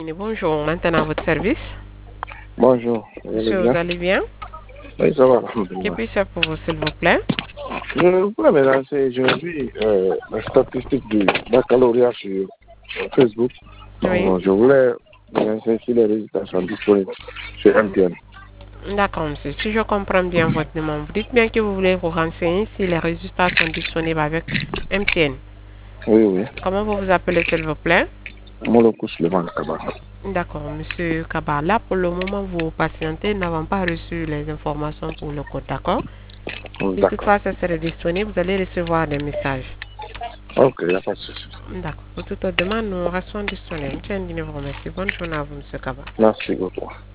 Bonjour, maintenant à votre service. Bonjour, vous allez Monsieur, vous bien? allez bien? Oui, ça va, Que alhamdoulilah. puis-je faire pour vous, s'il vous plaît? Ouais, mais là, j'ai vu la statistique du baccalauréat sur Facebook. Oui. Donc, je voulais me renseigner si les résultats sont disponibles sur MTN. D'accord, monsieur. Si je comprends bien votre demande, vous dites bien que vous voulez vous renseigner si les résultats sont disponibles avec MTN. Oui, oui. Comment vous vous appelez, s'il vous plaît? Molokou Suleiman Kaba. D'accord, monsieur Kabala. Pour le moment, vous patientez, nous n'avons pas reçu les informations pour le code, d'accord? Si D'accord. toutefois ça serait disponible, vous allez recevoir des messages. Ok, il n'y a pas de souci. D'accord. Pour toute autre demande, nous restons disponibles. Tiens, merci. Bonne journée à vous, monsieur Kabala. Merci beaucoup.